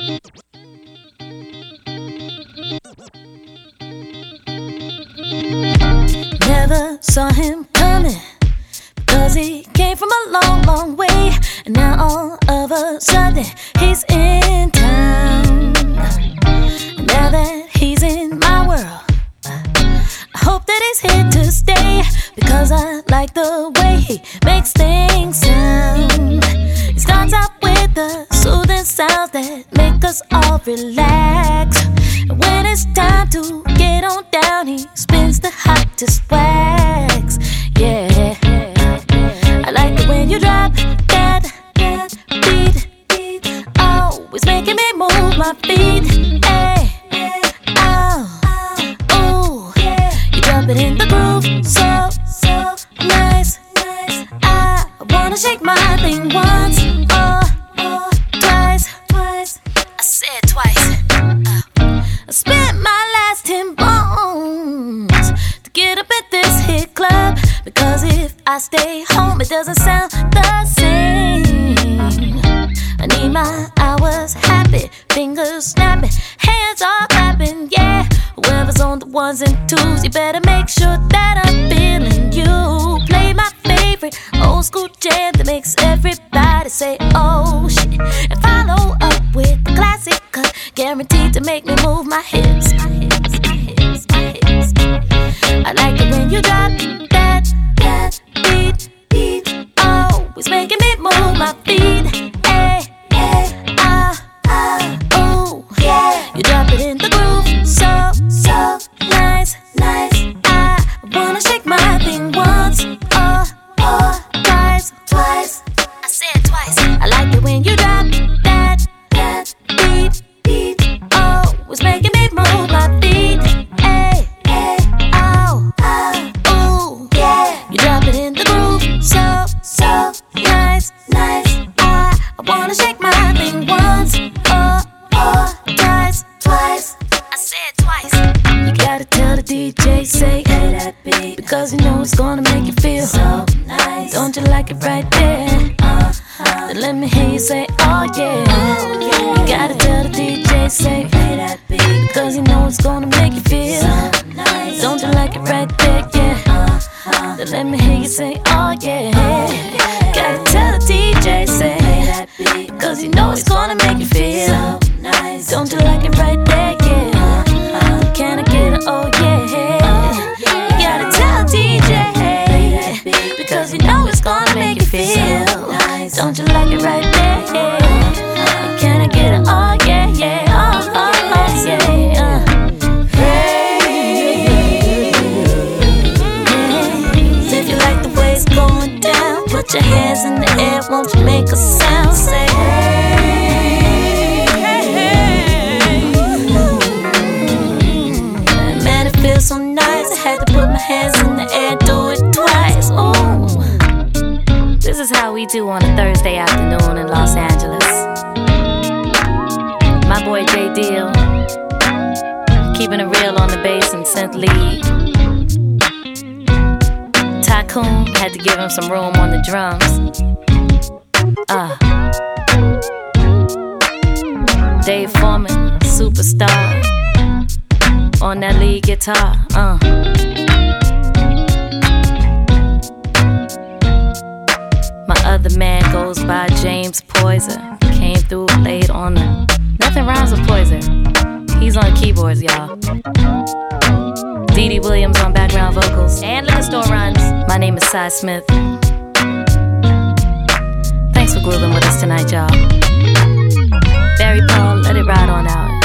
Never saw him coming, because he came from a long, long way. And now all of a sudden he's in town. Now that he's in my world, I hope that he's here to stay, because I like the way he makes things sound. He starts out with the soothing sounds that make us all relax. And when it's time to get on down, he spins the hottest wax. Yeah, I like it when you drop that beat. Always making me move my feet. Hey, oh, ooh, you drop it in the groove, so nice. I wanna shake my thing once or twice. I said twice. I spent my last 10 bones to get up at this hit club, because if I stay home it doesn't sound the same. I need my hours happy, fingers snapping, hands all clapping, yeah. Whoever's on the ones and twos, you better make sure that I'm feeling you. Play my favorite old school jam that makes everybody say oh shit, and follow up with the classic cut, guaranteed to make me move my hips. I like it when you drop that beat. Always making me move my feet. Hey, ooh, you drop it in the groove, so nice. I wanna shake my thing once or twice. I said twice. I like it when you drop that beat. Always making me move my feet. Hey, ooh, you drop it in the groove, so nice. I wanna shake my thing once or twice. I said twice. You gotta tell the DJ, say hey that beat, because you know it's gonna make you feel so nice. Don't you like it right there? Then let me hear you say oh yeah. You gotta tell the DJ, say hey that beat, because you know it's gonna make you feel so nice. Don't you like it right there? Yeah. Then let me hear you say oh yeah. Gotta tell the DJ, say hey that beat, because you know it's gonna make you feel so nice. Don't you like it right there? Yeah. Can I get an oh yeah? You gotta tell DJ, because you know it's gonna make you feel nice. Don't you like it right there? Yeah. Can I get an oh yeah? Oh yeah. If you like the way it's going down, put your hands in the air, won't you make a sound? Say man, it feels so nice. I had to put my hands in the air, do it twice. Ooh. This is how we do on a Thursday afternoon in Los Angeles. My boy J Deal, keeping it real on the bass and synth lead. Tycoon had to give him some room on the drums. Dave Foreman, superstar, on that lead guitar. My other man goes by James Poyser. Came through late on the Nothing Rhymes with Poyser. He's on keyboards, y'all. Dee Dee Williams on background vocals and liquor store runs. My name is Cy Smith. Thanks for grooving with us tonight, y'all. Barry Paul, let it ride on out.